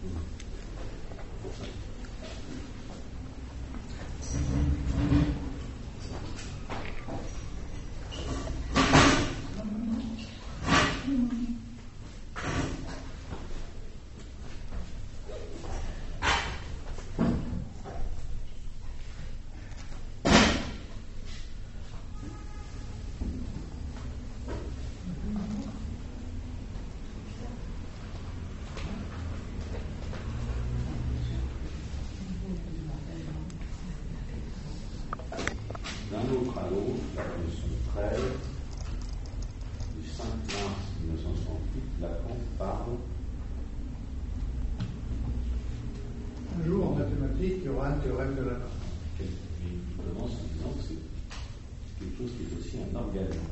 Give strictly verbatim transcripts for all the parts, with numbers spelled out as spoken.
D'un autre à l'autre, la leçon treize, du cinq mars mille neuf cent soixante-huit, Lacan parle. Un jour en mathématiques, il y aura un théorème de Lacan. Il commence en disant que c'est quelque chose qui est aussi un organe.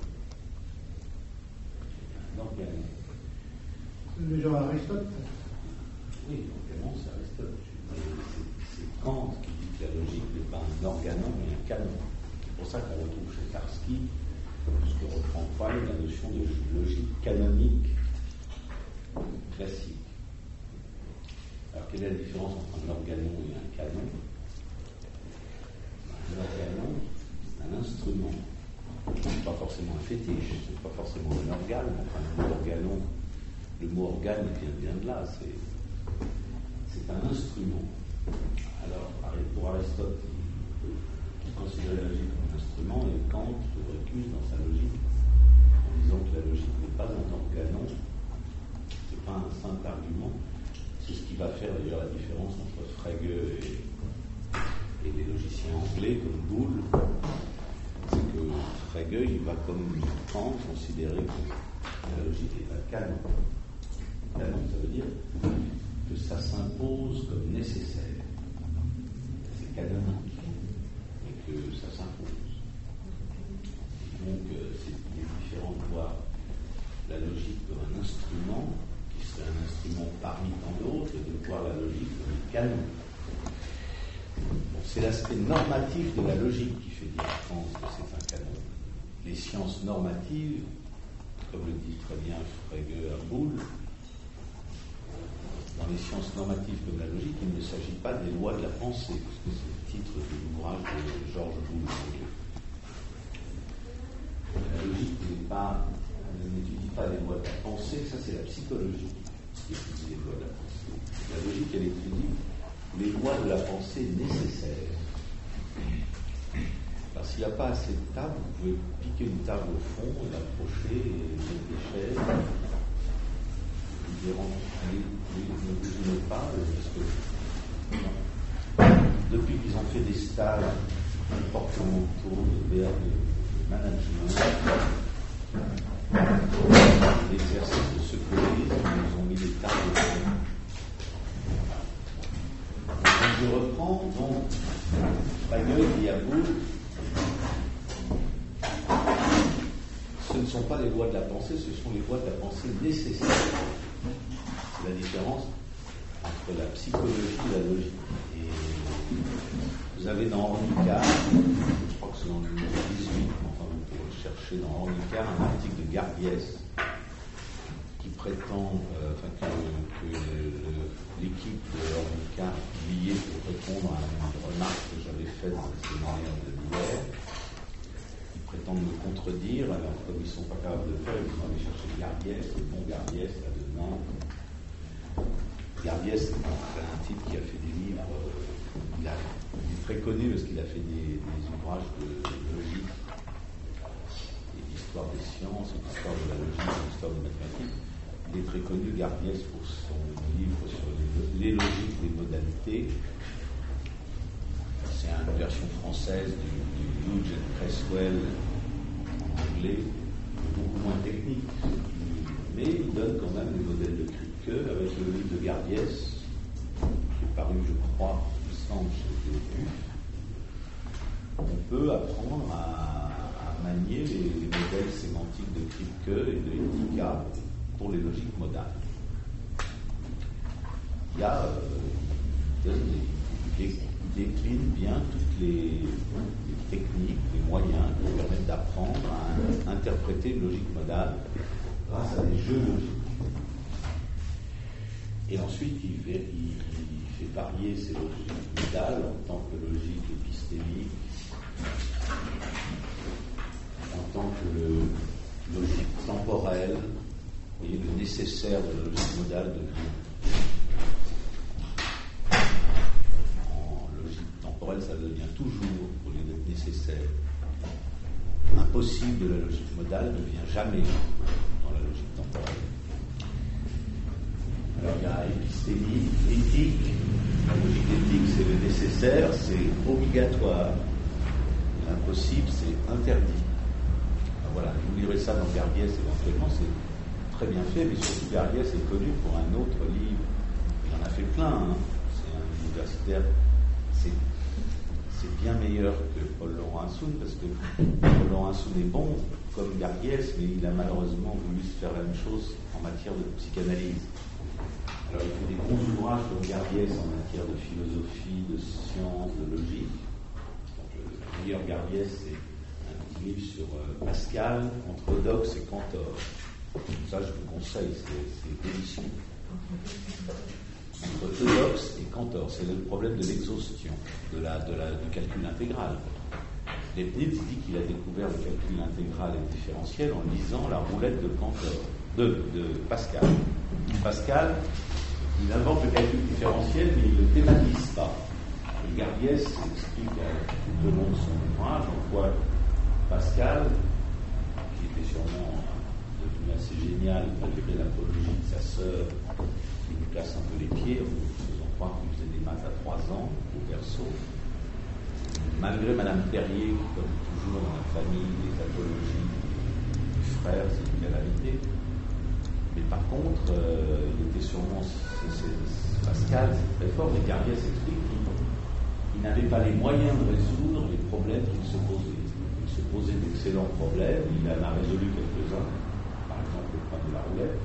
Un organe. C'est du genre Aristote. Oui, organon, c'est Aristote. C'est, c'est Kant qui dit que la logique n'est pas un organon mais un canon. C'est pour ça qu'on retrouve chez Tarski, ce que reprend Freud, la notion de logique canonique classique. Alors, quelle est la différence entre un organon et un canon? Un organon, c'est un instrument. C'est pas forcément un fétiche, c'est pas forcément un organe. Enfin, le mot organon, le mot organe vient bien de là. C'est, c'est un instrument. Alors, pour Aristote, il considérait la logique comme un instrument, et Kant le récuse dans sa logique, en disant que la logique n'est pas un organon, c'est pas un simple argument. C'est ce qui va faire d'ailleurs la différence entre Frege et, et les logiciens anglais comme Boole. C'est que Frege, il va comme Kant considérer que la logique est un canon. Canon, ça veut dire que ça s'impose comme nécessaire. C'est canonique. Et que ça s'impose. Donc, euh, c'est différent de voir la logique comme un instrument, qui serait un instrument parmi tant d'autres, et de voir la logique comme un canon. Bon, c'est l'aspect normatif de la logique qui fait dire, je pense, que c'est un canon. Les sciences normatives, comme le dit très bien Frege à Boole, dans les sciences normatives comme la logique, il ne s'agit pas des lois de la pensée, parce que c'est le titre de l'ouvrage de Georges Boole. La logique n'est pas, elle n'étudie pas les lois de la pensée, ça c'est la psychologie qui étudie les lois de la pensée. La logique, elle étudie les lois de la pensée nécessaires. Alors s'il n'y a pas assez de tables, vous pouvez piquer une table au fond et l'approcher et mettre des chaises. Ne vous gênez pas, parce que depuis qu'ils ont fait des stages comportementaux, de verbe, de management, l'exercice de secourisme, ils ont mis des tables au fond. Donc je reprends, donc, Frege dit à Boole, ce ne sont pas les lois de la pensée, ce sont les lois de la pensée nécessaires. C'est la différence entre la psychologie et la logique. Et vous avez dans Ornicard, je crois que c'est dans le numéro dix-huit, enfin vous pouvez chercher dans Ornicard un article de Gardiès qui prétend, euh, enfin que, que le, l'équipe de Ornicard a publié pour répondre à une remarque que j'avais faite dans le séminaire de l'hiver. Ils prétendent me contredire, alors comme ils ne sont pas capables de le faire, ils sont allés chercher Gardiès, le bon Gardiès, là de Nantes. Gardiès, c'est un type qui a fait des livres, euh, il, a, il est très connu parce qu'il a fait des, des ouvrages de, de logique, et d'histoire des sciences, et d'histoire de la logique, et d'histoire des mathématiques. Il est très connu, Gardiès, pour son livre sur les, les logiques des modalités. C'est une version française du, du Hughes and Creswell en anglais, beaucoup moins technique, mais il donne quand même des modèles de Kripke avec le livre de Gardiès, qui est paru, je crois, il semble, chez Théophile. On peut apprendre à, à manier les, les modèles sémantiques de Kripke et de Etika pour les logiques modales. Il y a, euh, il, donne des, il décline bien toutes les, les techniques, les moyens qui permettent d'apprendre à interpréter une logique modale grâce à des jeux logiques. Et ensuite, il fait, il, il fait varier ses logiques modales en tant que logique épistémique, en tant que le, logique temporelle. Vous voyez, le nécessaire de la logique modale devient. En logique temporelle, ça devient toujours, au lieu d'être nécessaire. Impossible de la logique modale ne vient jamais dans la logique temporelle. Alors il y a épistémie, éthique. La logique éthique, c'est le nécessaire, c'est obligatoire. L'impossible, c'est interdit. Alors voilà, vous lirez ça dans Garbiès éventuellement, c'est très bien fait, mais surtout Garbiès est connu pour un autre livre. Il en a fait plein, hein. C'est un universitaire, c'est, c'est bien meilleur que Paul-Laurent Assoun, parce que Paul-Laurent Assoun est bon comme Garbiès, mais il a malheureusement voulu se faire la même chose en matière de psychanalyse. Alors il fait des bons ouvrages comme Garbiès en matière de philosophie, de science, de logique. Donc, le meilleur Garbiès, c'est un petit livre sur euh, Pascal, entre Eudoxe et Cantor. Ça, je vous conseille, c'est, c'est délicieux. Entre Eudoxe et Cantor, c'est le problème de l'exhaustion, de la, de la, du calcul intégral. Leibniz dit qu'il a découvert le calcul intégral et différentiel en lisant la roulette de Cantor, de, de Pascal. Pascal, il invente le calcul différentiel, mais il ne le thématise pas. Et Garbiès explique tout au long de son ouvrage en quoi Pascal, qui était sûrement devenu assez génial malgré l'apologie de sa sœur, qui lui casse un peu les pieds, en faisant croire qu'il faisait des maths à trois ans au berceau. Malgré Madame Perrier, qui, comme toujours dans la famille des apologies du frère, c'est une réalité. Mais par contre, euh, il était sûrement, c'est, c'est, Pascal, c'est très fort, mais Garbiès explique qu'il il n'avait pas les moyens de résoudre les problèmes qu'il se posait. Il se posait d'excellents problèmes, il en a résolu quelques-uns, par exemple le point de la roulette.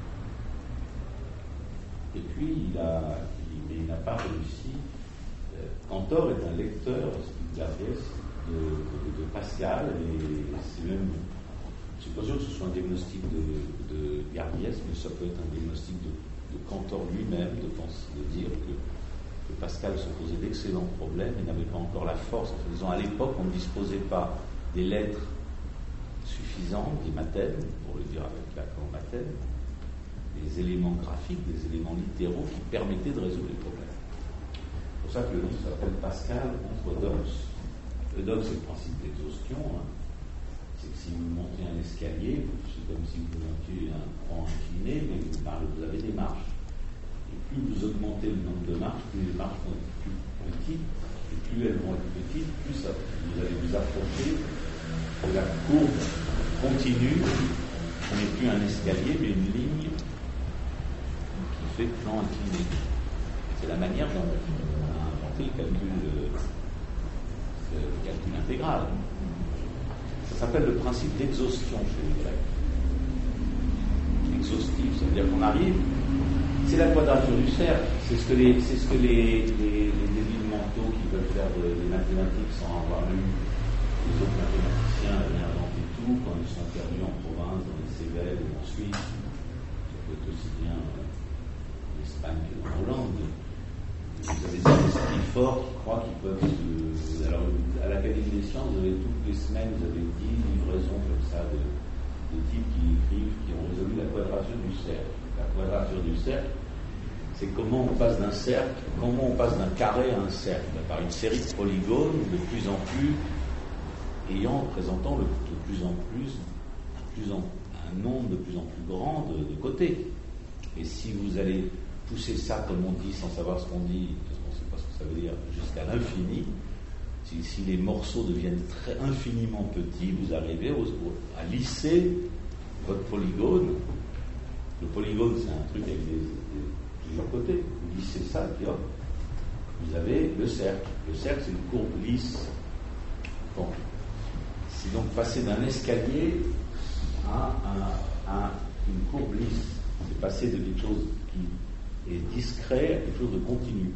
Et puis, il a, il, mais il n'a pas réussi. Euh, Cantor est un lecteur, explique Garbiès, de, de, de Pascal, et c'est même. Je ne suis pas sûr que ce soit un diagnostic de, de Garbiès, mais ça peut être un diagnostic de, de Cantor lui-même, de, penser, de dire que, que Pascal se posait d'excellents problèmes et n'avait pas encore la force. En disant, à l'époque, on ne disposait pas des lettres suffisantes, des mathèmes, pour le dire avec l'accent mathème, des éléments graphiques, des éléments littéraux qui permettaient de résoudre les problèmes. C'est pour ça que le livre s'appelle Pascal contre Eudoxe. Eudoxe, c'est le principe d'exhaustion, hein. C'est que si vous montez un escalier, c'est comme si vous montiez un rang incliné, mais vous, vous avez des marches. Et plus vous augmentez le nombre de marches, plus les marches vont être plus petites, et plus elles vont être petites, plus ça, vous allez vous approcher de la courbe continue, qui n'est plus un escalier, mais une ligne qui fait plan incliné. C'est la manière dont on a inventé le calcul, le, le calcul intégral. Ça s'appelle le principe d'exhaustion chez les Grecs. Exhaustif, ça veut dire qu'on arrive, c'est la quadrature du cercle, c'est ce que les, c'est ce que les, les, les débiles mentaux qui veulent faire de, des mathématiques sans avoir lu les autres mathématiciens avaient inventé tout quand ils sont perdus en province, dans les Cévennes ou en Suisse. Ça peut être aussi bien en Espagne que en Hollande. Vous avez des esprits forts qui croient qu'ils peuvent se... Alors, à l'Académie des sciences, vous avez toutes les semaines, vous avez dix livraisons comme ça de, de types qui écrivent, qui ont résolu la quadrature du cercle. La quadrature du cercle, c'est comment on passe d'un cercle, comment on passe d'un carré à un cercle, par une série de polygones de plus en plus, ayant, présentant le, de plus en plus, plus en, un nombre de plus en plus grand de, de côtés. Et si vous allez pousser ça, comme on dit, sans savoir ce qu'on dit, parce qu'on ne sait pas ce que ça veut dire, jusqu'à l'infini, si, si les morceaux deviennent très infiniment petits, vous arrivez au, au, à lisser votre polygone. Le polygone, c'est un truc avec des, des, plusieurs côtés. Vous lissez ça, et puis hop, vous avez le cercle. Le cercle, c'est une courbe lisse. Bon. C'est donc passer d'un escalier à, à, à une courbe lisse. C'est passer de quelque chose qui est discret à quelque chose de continu.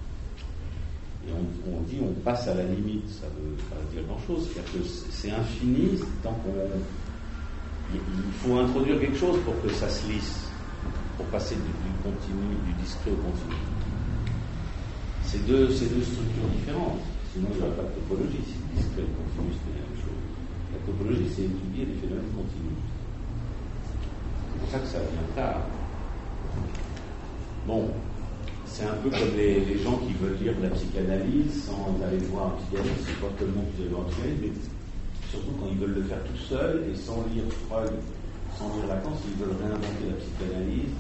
Et on, on dit on passe à la limite, ça veut pas dire grand-chose, c'est-à-dire que c'est infini tant qu'on... Il faut introduire quelque chose pour que ça se lisse. pour passer du, du continu, du discret au continu. C'est deux, c'est deux structures différentes. Sinon, il n'y aurait pas de topologie. Si le discret et le continu, c'était la même chose. La topologie, c'est étudier les phénomènes continus. C'est pour ça que ça vient tard. Bon, c'est un peu comme les, les gens qui veulent lire de la psychanalyse sans aller voir un psychanalyste. C'est pas tout le monde qui veut voir un psychanalyste, mais surtout quand ils veulent le faire tout seuls et sans lire Freud, sans lire Lacan, s'ils veulent réinventer la psychanalyse.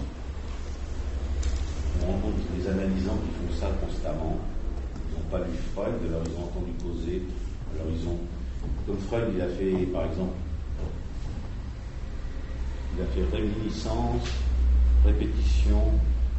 On rencontre des analysants qui font ça constamment. Ils n'ont pas lu Freud, alors ils ont entendu causer. Alors ils ont, comme Freud, il a fait, par exemple, il a fait réminiscence, répétition,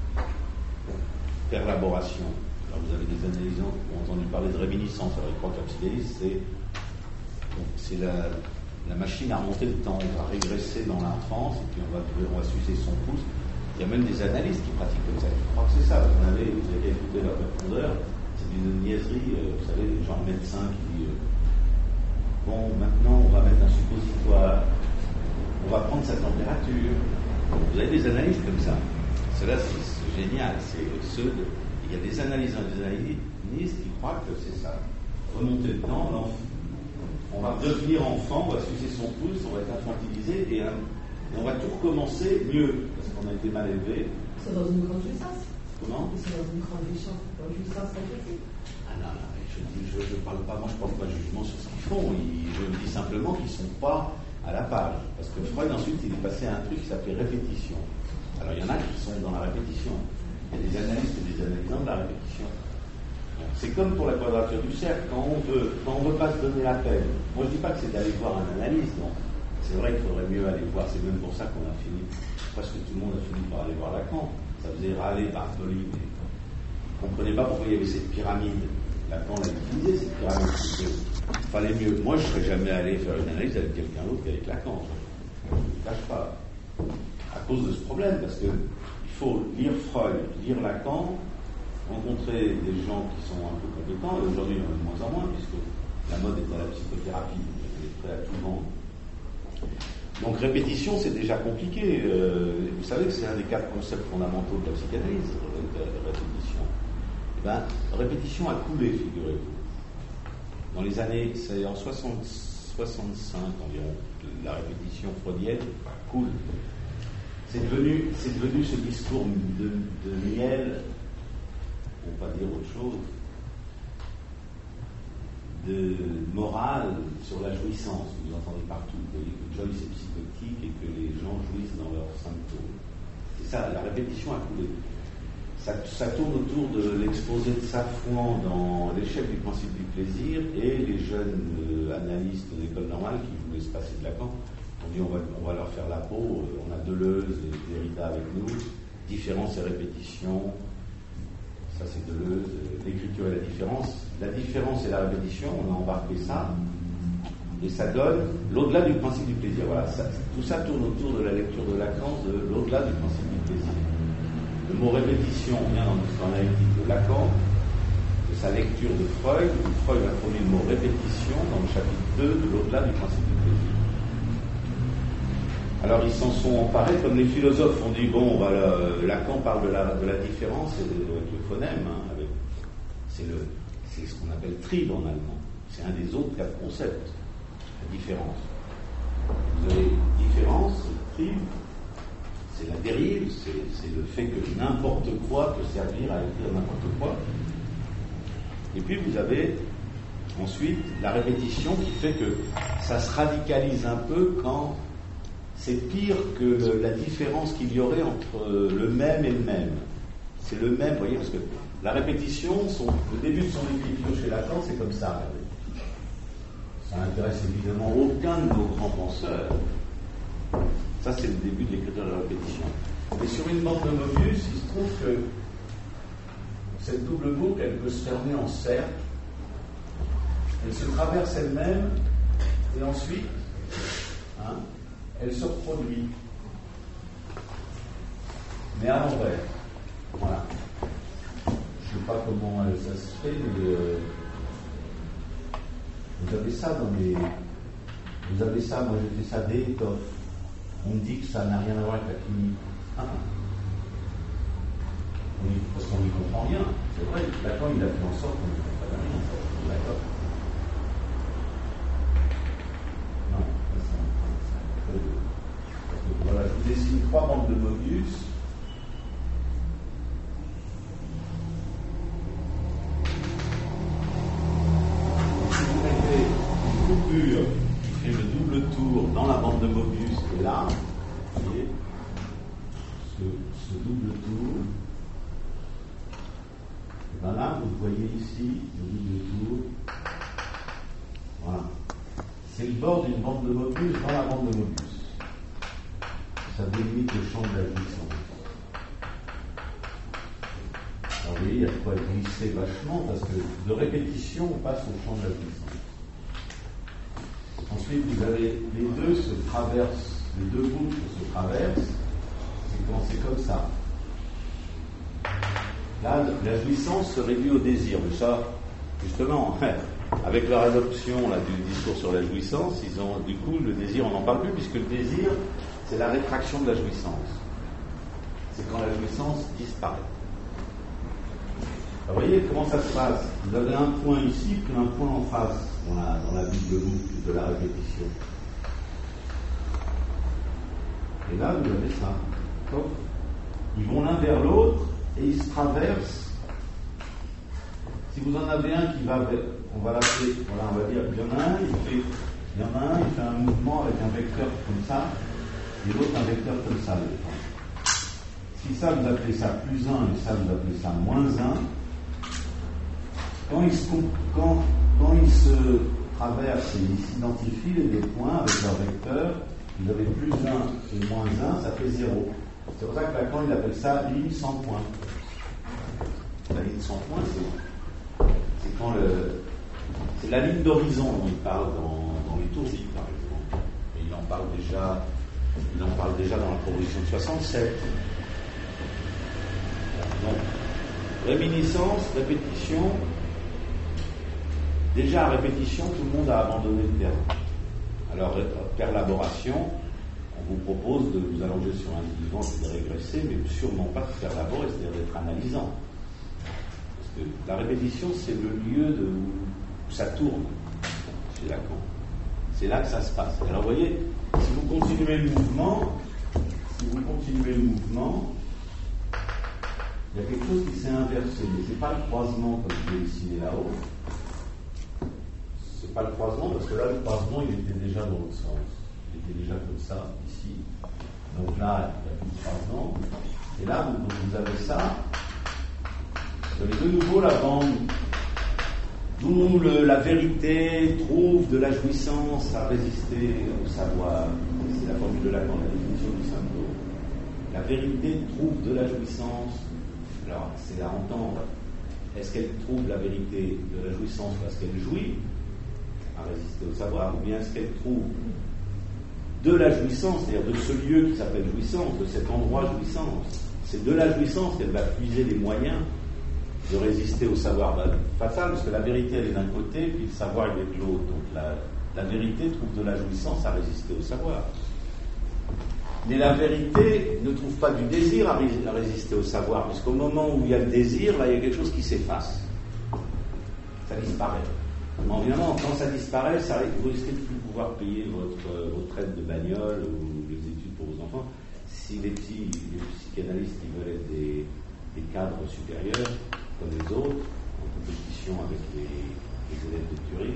perlaboration. Alors vous avez des analysants qui ont entendu parler de réminiscence. Alors ils croient que la psychanalyse, c'est, c'est la, la machine à remonter le temps. On va régresser dans l'enfance et puis on va, on va sucer son pouce. Il y a même des analystes qui pratiquent comme ça. Je crois que c'est ça. Vous avez, vous avez écouté leur profondeur. C'est une niaiserie. Euh, vous savez, les gens médecins qui disent euh, bon, maintenant on va mettre un suppositoire. On va prendre sa température. Vous avez des analystes comme ça. Cela, c'est, c'est génial. C'est ceux de, il y a des analystes et des analystes qui croient que c'est ça. Remonter le temps, l'enfant. On va devenir enfant, on va sucer son pouce, on va être infantilisé et un, on va tout recommencer mieux, parce qu'on a été mal élevé. C'est dans une grande jouissance. Comment ? C'est dans une grande jouissance, jouissance répétée. Ah non, non, je ne parle pas, moi je ne porte pas de jugement sur ce qu'ils font, ils, je dis simplement qu'ils ne sont pas à la page. Parce que Freud ensuite il est passé à un truc qui s'appelait répétition. Alors il y en a qui sont dans la répétition. Il y a des analystes et des analysants de la répétition. C'est comme pour la quadrature du cercle, quand on veut, quand on veut pas se donner la peine. Moi je ne dis pas que c'est d'aller voir un analyste, non. C'est vrai qu'il faudrait mieux aller voir, c'est même pour ça qu'on a fini, presque tout le monde a fini par aller voir Lacan. Ça faisait râler Bartoli, mais ils ne comprenaient pas pourquoi il y avait cette pyramide. Lacan l'a utilisé, cette pyramide. Il fallait mieux. Moi je ne serais jamais allé faire une analyse avec quelqu'un d'autre qu'avec Lacan. Je ne le cache pas. À cause de ce problème, parce qu'il faut lire Freud, lire Lacan, rencontrer des gens qui sont un peu compétents, et aujourd'hui il y en a de moins en moins, puisque la mode est à la psychothérapie, donc on est prêt à tout vendre. Donc répétition, c'est déjà compliqué. Euh, vous savez que c'est un des quatre concepts fondamentaux de la psychanalyse, la répétition. Eh bien, répétition a coulé, figurez-vous. Dans les années, c'est en soixante, soixante-cinq environ, la répétition freudienne coule. C'est devenu, c'est devenu ce discours de, de miel, pour ne pas dire autre chose, de morale sur la jouissance. Vous entendez partout, vous voyez que Joyce est psychotique et que les gens jouissent dans leurs symptômes. C'est ça, la répétition a coulé. Ça, ça tourne autour de l'exposé de Safouan dans l'échec du principe du plaisir et les jeunes euh, analystes de l'école normale qui voulaient se passer de Lacan. On dit on va, on va leur faire la peau, on a Deleuze et Derrida avec nous, différence et répétition. Ça c'est Deleuze, l'écriture et la différence. La différence et la répétition, on a embarqué ça, et ça donne l'au-delà du principe du plaisir. Voilà, ça, tout ça tourne autour de la lecture de Lacan, de l'au-delà du principe du plaisir. Le mot répétition vient dans l'histoire analytique de Lacan, de sa lecture de Freud, où Freud a produit le mot répétition dans le chapitre deux de l'au-delà du principe du plaisir. Alors ils s'en sont emparés, comme les philosophes ont dit, bon, bah, le, Lacan parle de la, de la différence et de, avec le phonème, hein, avec, c'est, le, c'est ce qu'on appelle tribe en allemand. C'est un des autres quatre concepts, la différence. Vous avez différence, tribe, c'est la dérive, c'est, c'est le fait que n'importe quoi peut servir à écrire n'importe quoi. Et puis vous avez ensuite la répétition qui fait que ça se radicalise un peu quand c'est pire que le, la différence qu'il y aurait entre le même et le même. C'est le même, vous voyez, parce que la répétition, son, le début de son écriture chez Lacan, c'est comme ça. Ça n'intéresse évidemment aucun de nos grands penseurs. Ça, c'est le début de l'écriture de la répétition. Et sur une bande de Mobius, il se trouve que cette double boucle, elle peut se fermer en cercle, elle se traverse elle-même, et ensuite, hein, elle se reproduit. Mais à l'envers. Voilà. Je ne sais pas comment euh, ça se fait, mais euh, vous avez ça dans les. Vous avez ça, moi j'ai fait ça d'étoffe. On me dit que ça n'a rien à voir avec la clinique. Ah, y, parce qu'on n'y comprend rien. C'est vrai, Lacan, il a fait en sorte qu'on ne comprenne rien. D'accord. Non, ça, ça, ça, ça, voilà, je vous dessine trois bandes de Mobius. Si vous mettez une coupure qui fait le double tour dans la bande de Mobius, et là, vous voyez, ce, ce double tour, et bien là, vous voyez ici le double tour. Voilà. C'est le bord d'une bande de Mobius dans la bande de Mobius. Ça délimite le champ de la jouissance. Alors vous voyez, il y a de quoi glisser vachement, parce que de répétition, on passe au champ de la jouissance. Ensuite, vous avez les deux se traversent, les deux boucles se traversent, c'est quand c'est comme ça. Là, la jouissance se réduit au désir. Mais ça, justement, avec leur adoption là, du discours sur la jouissance, ils ont, du coup, le désir, on n'en parle plus, puisque le désir, c'est la rétraction de la jouissance. C'est quand la jouissance disparaît. Alors, vous voyez comment ça se passe. Vous avez un point ici, puis un point en face, dans la, dans la double boucle de la répétition. Et là, vous avez ça. Donc, ils vont l'un vers l'autre, et ils se traversent. Si vous en avez un qui va vers, on va l'appeler, voilà, on va dire, il y en a un, il fait, il y en a un, il fait un mouvement avec un vecteur comme ça, et l'autre un vecteur comme ça. Si ça, vous appelez ça plus un, et ça, vous appelez ça moins un, quand ils se, quand, quand ils se traversent et ils s'identifient les deux points avec leur vecteur, vous avez plus un et moins un, ça fait zéro. C'est pour ça que Lacan, il appelle ça ligne sans point. La ligne sans point, c'est, c'est quand le... C'est la ligne d'horizon dont il parle dans, dans l'étourdie, par exemple. Et il en parle déjà, il en parle déjà dans la proposition de soixante-sept. Donc, réminiscence, répétition. Déjà à répétition, tout le monde a abandonné le terme. Alors, perlaboration, on vous propose de vous allonger sur un divan et de régresser, mais sûrement pas de faire labor, c'est-à-dire d'être analysant. Parce que la répétition, c'est le lieu de, où ça tourne chez Lacan. C'est là que ça se passe. Alors, vous voyez, si vous continuez le mouvement, si vous continuez le mouvement, il y a quelque chose qui s'est inversé. Mais ce n'est pas le croisement comme je l'ai dessiné là-haut. Ce n'est pas le croisement, parce que là, le croisement, il était déjà dans l'autre sens. Il était déjà comme ça, ici. Donc là, il n'y a plus de croisement. Et là, vous, vous avez ça. Vous avez de nouveau la bande d'où le, la vérité trouve de la jouissance à résister au savoir. C'est la formule de Lacan, la définition du symptôme. La vérité trouve de la jouissance. Alors, c'est à entendre. Est-ce qu'elle trouve la vérité de la jouissance parce qu'elle jouit à résister au savoir, ou bien est-ce qu'elle trouve de la jouissance, c'est-à-dire de ce lieu qui s'appelle jouissance, de cet endroit jouissance, c'est de la jouissance qu'elle va puiser les moyens de résister au savoir. Ben, pas ça, parce que la vérité elle est d'un côté, puis le savoir il est de l'autre. Donc la, la vérité trouve de la jouissance à résister au savoir. Mais la vérité ne trouve pas du désir à, ré- à résister au savoir, parce qu'au moment où il y a le désir, là il y a quelque chose qui s'efface. Ça disparaît. En évidemment, quand ça disparaît, ça, vous risquez de ne plus pouvoir payer votre, euh, votre aide de bagnole ou les études pour vos enfants. Si les petits, les psychanalystes qui veulent être des, des cadres supérieurs, comme les autres, en compétition avec les, les élèves de Turing,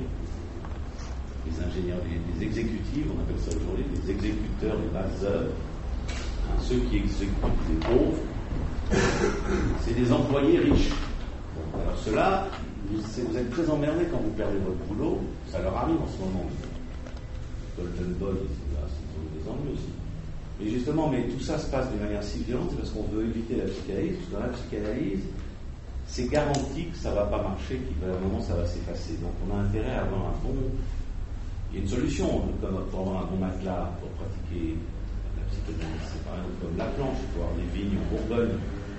les ingénieurs, les, les exécutifs, on appelle ça aujourd'hui, les exécuteurs, les basses œuvres, hein, ceux qui exécutent les pauvres, c'est des employés riches. Bon, alors ceux-là, vous, vous êtes très emmerdés quand vous perdez votre boulot, ça leur arrive en ce moment. Golden Boy, c'est des ennuis aussi. Mais justement, mais tout ça se passe de manière si violente, c'est parce qu'on veut éviter la psychanalyse, parce que dans la psychanalyse, c'est garanti que ça ne va pas marcher, qu'à un moment ça va s'effacer. Donc on a intérêt à avoir un bon. Il y a une solution, comme pour avoir un bon matelas pour pratiquer la psychanalyse. C'est par exemple comme la planche, pour avoir des vignes en Bourgogne.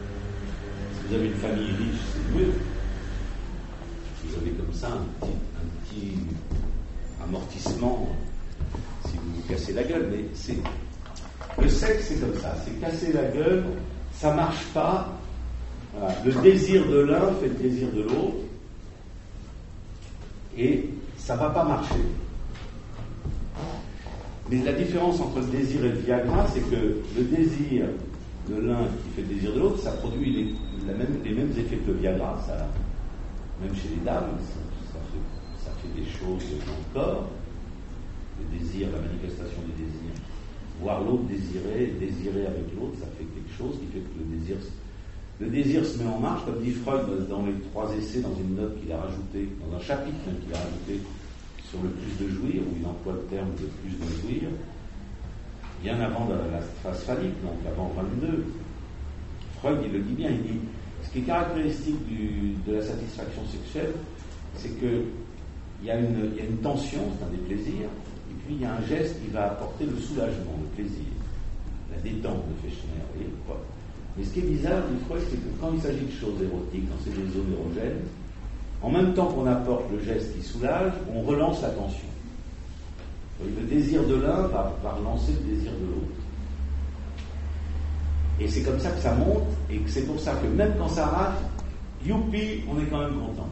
Si vous avez une famille riche, c'est mieux. Vous avez comme ça un petit, un petit amortissement si vous vous cassez la gueule. Mais c'est le sexe, c'est comme ça. C'est casser la gueule, ça marche pas. Voilà. Le désir de l'un fait le désir de l'autre, et ça ne va pas marcher. Mais la différence entre le désir et le Viagra, c'est que le désir de l'un qui fait le désir de l'autre, ça produit les, la même, les mêmes effets que le Viagra, ça, même chez les dames, ça, ça, fait, ça fait des choses dans le corps, le désir, la manifestation du désir. Voir l'autre désirer, désirer avec l'autre, ça fait quelque chose qui fait que le désir, le désir se met en marche, comme dit Freud dans les trois essais, dans une note qu'il a rajoutée, dans un chapitre même qu'il a rajouté sur le plus de jouir, où il emploie le terme de plus de jouir, bien avant la, la phase phallique, donc avant vingt-deux. Freud, il le dit bien, il dit, ce qui est caractéristique du, de la satisfaction sexuelle, c'est qu'il y, y a une tension, c'est un des plaisirs, et puis il y a un geste qui va apporter le soulagement, le plaisir, la détente de Fechner, vous voyez, quoi. Mais ce qui est bizarre, dit Freud, c'est que quand il s'agit de choses érotiques, quand c'est des zones érogènes, en même temps qu'on apporte le geste qui soulage, on relance la tension. Le désir de l'un va, va relancer le désir de l'autre. Et c'est comme ça que ça monte, et que c'est pour ça que même quand ça rate, youpi, on est quand même content.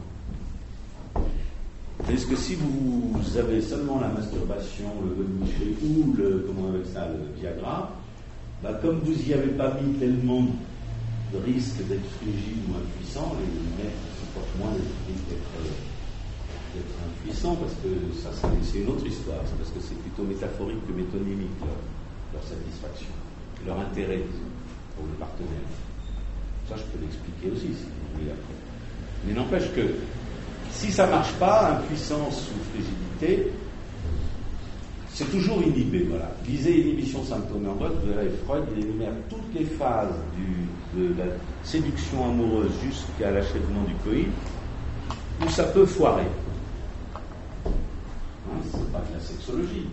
Parce que si vous avez seulement la masturbation, le boniché ou le, comment on appelle ça, le Viagra, bah comme vous n'y avez pas mis tellement de risque d'être frigide ou impuissant, les mecs supportent moins le risque d'être, d'être impuissant, parce que ça, c'est une autre histoire, c'est parce que c'est plutôt métaphorique que métonymique, leur, leur satisfaction, leur intérêt, disons, pour le partenaire. Ça, je peux l'expliquer aussi, si vous voulez, après. Mais n'empêche que, si ça ne marche pas, impuissance ou frigidité, c'est toujours inhibé, voilà. Lisez Inhibition symptôme en vote, vous verrez, Freud, il énumère toutes les phases du, de la séduction amoureuse jusqu'à l'achèvement du coït, où ça peut foirer. Hein, c'est pas de la sexologie.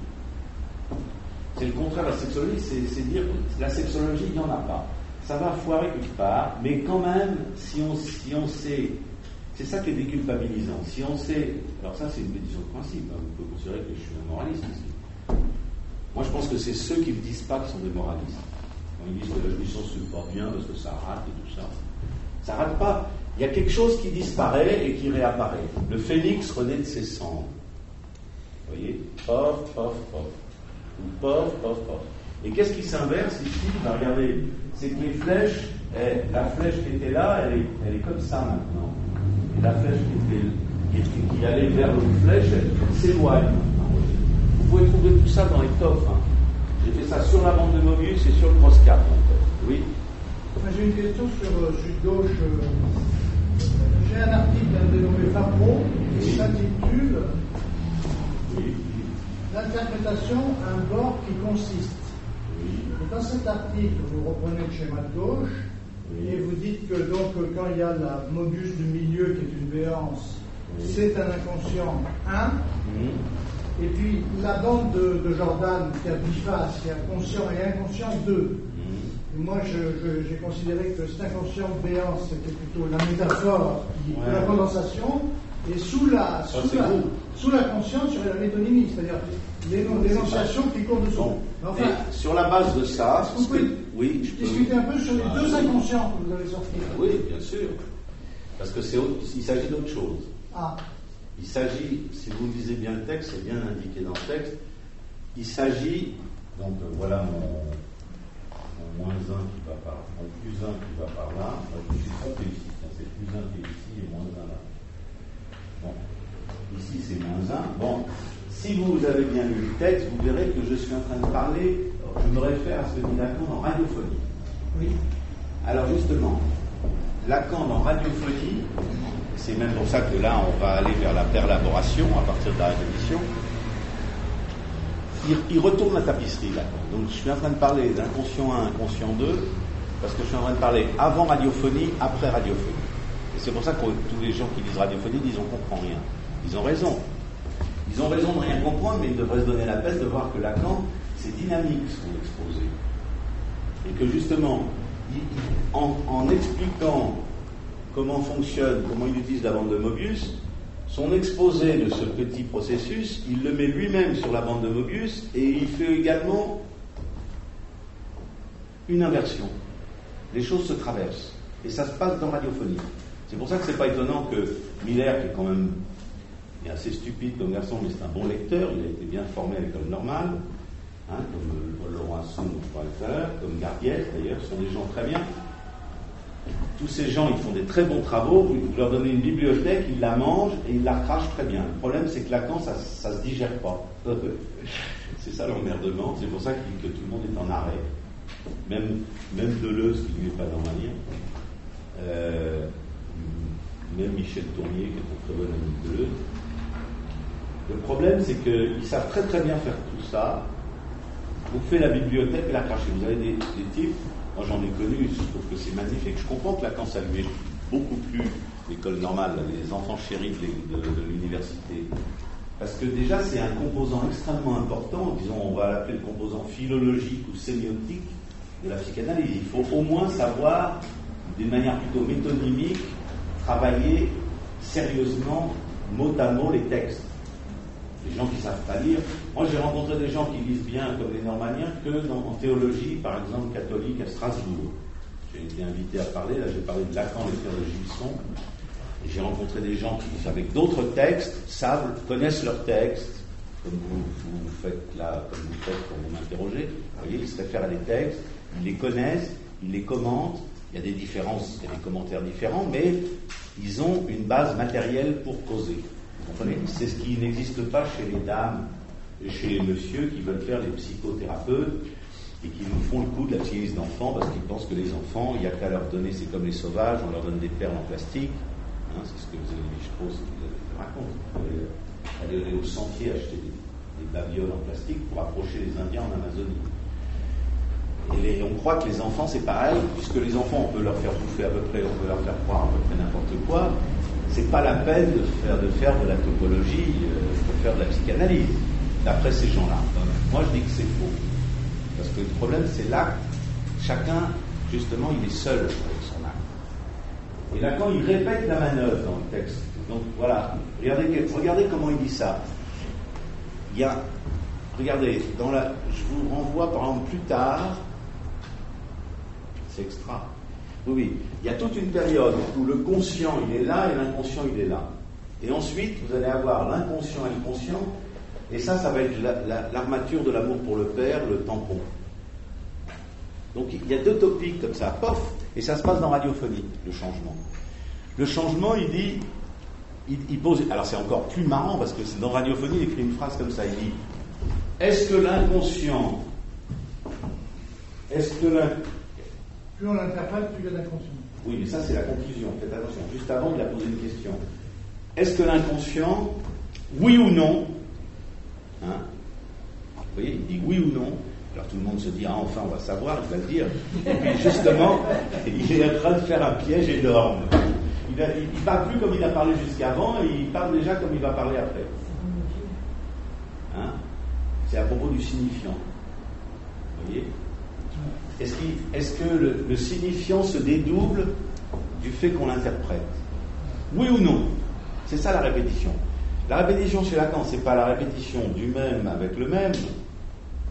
C'est le contraire de la sexologie, c'est, c'est dire que la sexologie, il n'y en a pas. Ça va foirer quelque part, mais quand même, si on, si on sait, c'est ça qui est déculpabilisant. Si on sait, alors ça c'est une pétition de principe, hein, vous pouvez considérer que je suis un moraliste ici. Moi, je pense que c'est ceux qui ne disent pas qu'ils sont des moralistes. Quand ils disent que la jouissance se porte bien parce que ça rate et tout ça. Ça rate pas. Il y a quelque chose qui disparaît et qui réapparaît. Le phénix renaît de ses cendres. Vous voyez ? Pof, pof, pof. Ou pof, pof, pof. Et qu'est-ce qui s'inverse ici ? Ben, regardez, c'est que les flèches, eh, la flèche qui était là, elle est, elle est comme ça maintenant. Et la flèche qui, était, qui, était, qui allait vers l'autre flèche, elle s'éloigne. Vous pouvez trouver tout ça dans les coffres. Hein. J'ai fait ça sur la bande de Mobius et sur le cross-cap. Oui. J'ai une question sur euh, Sud Gauche. Euh, j'ai un article d'un dénommé Fapro qui oui. s'intitule oui. L'interprétation à un bord qui consiste. Oui. Et dans cet article, vous reprenez le schéma de gauche oui. et vous dites que donc quand il y a la Mobius du milieu qui est une béance, oui. c'est un inconscient un. Oui. Et puis la bande de, de Jordan qui a biface, qui a conscient et inconscient deux. Mmh. Et moi je, je, j'ai considéré que cet inconscient béance c'était plutôt la métaphore qui, ouais. de la condensation, et sous la, sous, ça, la, sous la conscience il y aurait la métonymie, c'est-à-dire l'énonciation qui court dessous. Bon. Enfin, sur la base de ça, est-ce que vous pouvez que, oui, je discuter peux... un peu sur les ah, deux inconscients que vous avez sortis? Oui, bien sûr. Parce que c'est autre, il s'agit d'autre chose. Ah. Il s'agit, si vous lisez bien le texte, c'est bien indiqué dans le texte, il s'agit, donc euh, voilà mon, mon moins un qui va par mon plus un qui va par là, donc, je suis trompé ici, c'est plus un qui est ici et moins un là. Bon, ici c'est moins un. Bon, si vous avez bien lu le texte, vous verrez que je suis en train de parler, je me réfère à ce que dit Lacan en radiophonie. Oui. Alors justement, Lacan en radiophonie, c'est même pour ça que là, on va aller vers la perlaboration à partir de la répétition. Il, il retourne la tapisserie, là. Donc, je suis en train de parler d'inconscient un, inconscient deux, parce que je suis en train de parler avant radiophonie, après radiophonie. Et c'est pour ça que tous les gens qui disent radiophonie disent on comprend rien. Ils ont raison. Ils ont raison de rien comprendre, mais ils devraient se donner la peine de voir que Lacan, c'est dynamique son exposé. Et que justement, il, en, en expliquant comment fonctionne, comment il utilise la bande de Mobius, son exposé de ce petit processus, il le met lui-même sur la bande de Mobius et il fait également une inversion. Les choses se traversent. Et ça se passe dans Radiophonie. C'est pour ça que c'est pas étonnant que Miller, qui est quand même est assez stupide comme garçon, mais c'est un bon lecteur, il a été bien formé à l'école normale, hein, comme Laurent Assoun, comme Gardiel d'ailleurs, ce sont des gens très bien. Tous ces gens, ils font des très bons travaux, vous leur donnez une bibliothèque, ils la mangent et ils la crachent très bien. Le problème, c'est que Lacan, ça ne se digère pas. C'est ça l'emmerdement, c'est pour ça que tout le monde est en arrêt. Même, même Deleuze, qui ne lui est pas normalien, euh, même Michel Tournier, qui est un très bon ami de Deleuze. Le problème, c'est qu'ils savent très très bien faire tout ça. Vous faites la bibliothèque et la crachez. Vous avez des, des types, moi j'en ai connu, je trouve que c'est magnifique. Je comprends que Lacan, ça lui est beaucoup plus l'école normale, les enfants chéris de, de, de l'université. Parce que déjà, c'est un composant extrêmement important, disons, on va l'appeler le composant philologique ou sémiotique de la psychanalyse. Il faut au moins savoir, d'une manière plutôt métonymique, travailler sérieusement, mot à mot, les textes. Les gens qui ne savent pas lire. Moi, j'ai rencontré des gens qui lisent bien, comme les normaliens, que dans, en théologie, par exemple, catholique à Strasbourg. J'ai été invité à parler, là j'ai parlé de Lacan, les théologies sont. Et j'ai rencontré des gens qui, avec d'autres textes, savent, connaissent leurs textes, comme vous, vous faites là, comme vous faites quand vous m'interrogez. Vous voyez, ils se réfèrent à des textes, ils les connaissent, ils les commentent. Il y a des différences, il y a des commentaires différents, mais ils ont une base matérielle pour causer. Vous comprenez ? C'est ce qui n'existe pas chez les dames et chez les messieurs qui veulent faire les psychothérapeutes et qui nous font le coup de la psychanalyse d'enfants parce qu'ils pensent que les enfants, il n'y a qu'à leur donner, c'est comme les sauvages, on leur donne des perles en plastique. Hein, c'est ce que Lévi-Strauss raconte. Aller, aller au sentier acheter des, des babioles en plastique pour approcher les Indiens en Amazonie. Et les, on croit que les enfants, c'est pareil, puisque les enfants, on peut leur faire bouffer à peu près, on peut leur faire croire à peu près n'importe quoi. C'est pas la peine de faire de, faire de la topologie, euh, de faire de la psychanalyse, d'après ces gens-là. Donc, moi, je dis que c'est faux. Parce que le problème, c'est l'acte. Chacun, justement, il est seul avec son acte. Et Lacan, il répète la manœuvre dans le texte. Donc, voilà. Regardez, regardez comment il dit ça. Il y a... Regardez, dans la, je vous renvoie, par exemple, plus tard... C'est extra. Oui, oui. Il y a toute une période où le conscient, il est là, et l'inconscient, il est là. Et ensuite, vous allez avoir l'inconscient et le conscient, et ça, ça va être la, la, l'armature de l'amour pour le père, le tampon. Donc, il y a deux topiques comme ça, pof, et ça se passe dans Radiophonie, le changement. Le changement, il dit, il, il pose, alors c'est encore plus marrant, parce que c'est dans Radiophonie, il écrit une phrase comme ça, il dit, est-ce que l'inconscient, est-ce que l'inconscient, plus on l'interprète, plus il y a d'inconscient. Oui, mais ça, c'est la conclusion. Faites attention. Juste avant, il a posé une question. Est-ce que l'inconscient, oui ou non, hein, vous voyez, il dit oui ou non. Alors tout le monde se dit, ah, enfin, on va savoir, il va le dire. Et puis, justement, il est en train de faire un piège énorme. Il ne parle plus comme il a parlé jusqu'avant, et il parle déjà comme il va parler après. Hein, c'est à propos du signifiant. Vous voyez ? Est-ce, est-ce que le, le signifiant se dédouble du fait qu'on l'interprète ? Oui ou non ? C'est ça la répétition. La répétition chez Lacan, c'est pas la répétition du même avec le même. Hein ?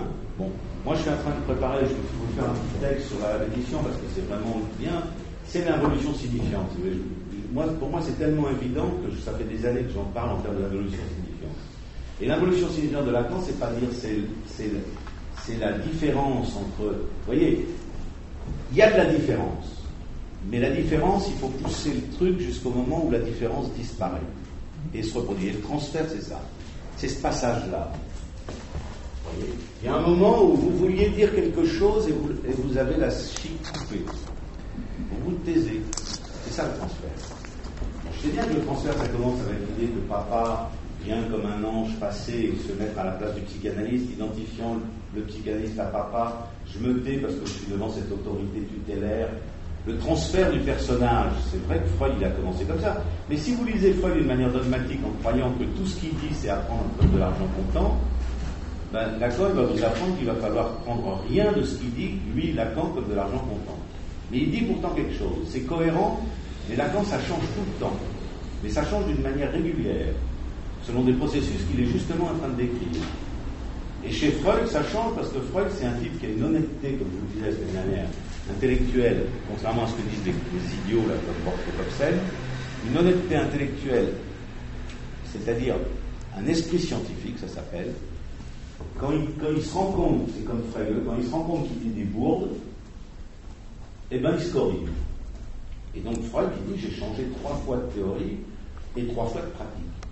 Bon, moi je suis en train de préparer, je vais vous faire un petit texte sur la répétition parce que c'est vraiment bien. C'est l'involution signifiante. Moi, pour moi, c'est tellement évident que ça fait des années que j'en parle en termes de l'involution signifiante. Et l'involution signifiante de Lacan, c'est pas dire c'est, c'est c'est la différence entre... Vous voyez, il y a de la différence. Mais la différence, il faut pousser le truc jusqu'au moment où la différence disparaît et se reproduit. Et le transfert, c'est ça. C'est ce passage-là. Vous voyez, il y a un moment où vous vouliez dire quelque chose et vous, et vous avez la chic coupée. Vous vous taisez. C'est ça le transfert. Je sais bien que le transfert, ça commence avec l'idée que papa vient comme un ange passer et se mettre à la place du psychanalyste, identifiant le psychanalyste à papa. Je me tais parce que je suis devant cette autorité tutélaire. Le transfert du personnage, c'est vrai que Freud il a commencé comme ça. Mais si vous lisez Freud d'une manière dogmatique en croyant que tout ce qu'il dit c'est apprendre comme de l'argent comptant, ben, Lacan va vous apprendre qu'il va falloir prendre rien de ce qu'il dit, lui, Lacan, comme de l'argent comptant. Mais il dit pourtant quelque chose. C'est cohérent, mais Lacan ça change tout le temps. Mais ça change d'une manière régulière, selon des processus qu'il est justement en train de décrire. Et chez Freud, ça change parce que Freud, c'est un type qui a une honnêteté, comme je vous le disais la semaine dernière, intellectuelle, contrairement à ce que disent les, les idiots là, comme Borges et Hobson, une honnêteté intellectuelle, c'est-à-dire un esprit scientifique, ça s'appelle, quand il, quand il se rend compte, c'est comme Frege, quand il se rend compte qu'il dit des bourdes, eh bien il se corrige. Et donc Freud, il dit, j'ai changé trois fois de théorie et trois fois de pratique.